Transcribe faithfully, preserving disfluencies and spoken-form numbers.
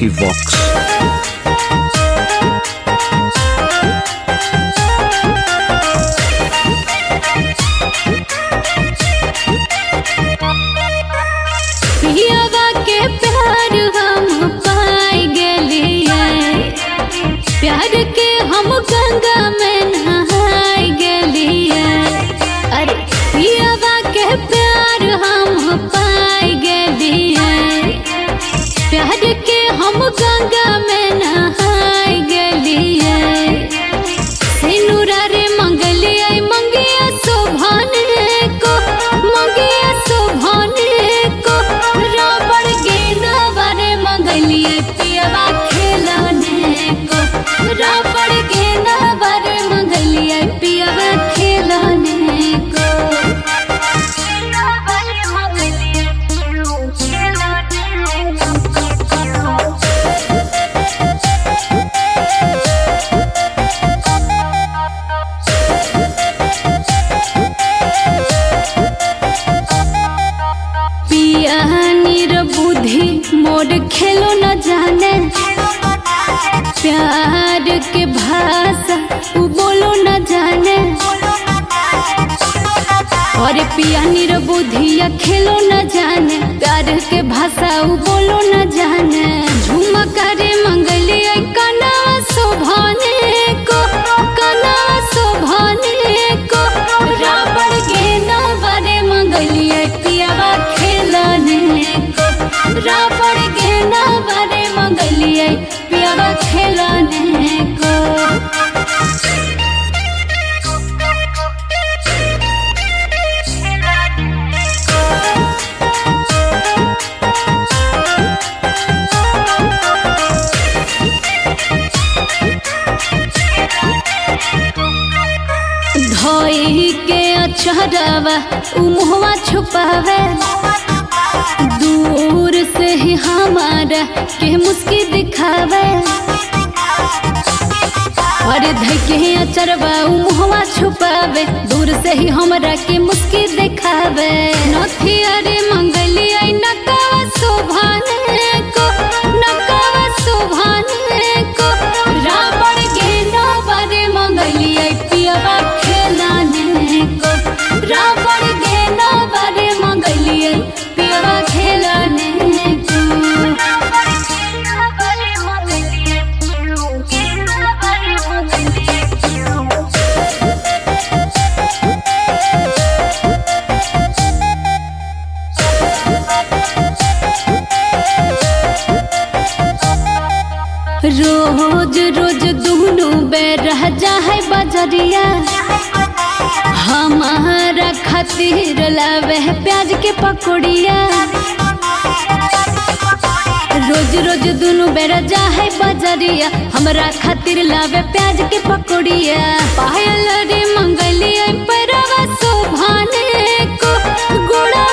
Lucky Vox. पियवा के प्यार हम पाई गेलिए, प्यार के हम गंगा में नहाई गेलिए। अरे पियवा के प्यार हम पाई गेलिए, प्यार के हम गंगा में नहाई गेलिए। सिनुरा रे मंगलिया मंगिया शोभाने को, मंगिया शोभाने को रावण गेना बारे मंगलिए पियवा खेलने को, रावण गेना बारे मंगलिए पियवा खेलने को। बुद्धि मोर खेलो न जाने, प्यार के भाषा उ बोलो न जाने। और पिया नीर बुद्धिया खेलो न जाने, प्यार के भाषा उ बोलो न जाने। झुमका रे मंगलिया कना शोभाने को, कना शोभाने को रावण गेना बारे मंगलिया पियावा खेलने को, रावण गेना बारे मंगलिए पियवा खेलने को। धोई के अचरवा उ मुहवा छुपावे, दूर से ही हमारा के मुस्की दिखावे। और धके अचरवा उ मुहवा छुपावे, दूर से ही हमरा के मुस्की दिखावे। नथिया रे मंगलिया नकावा शोभाने को, नकावा शोभाने को रावण गेना बारे मंगलिया पियवा खेलने को, रावण गेना बारे मंगलिया पियवा खेलने को। रोज रोज दुनू बेर रह जाए बजरिया, हमारा खातिर लावे प्याज के पकौड़िया। रोज रोज दुनू बेर जाए बजरिया, हमरा खातिर लावे प्याज के पकौड़िया। पायल रे मंगलिया पैरवा शोभाने को, गोड़ा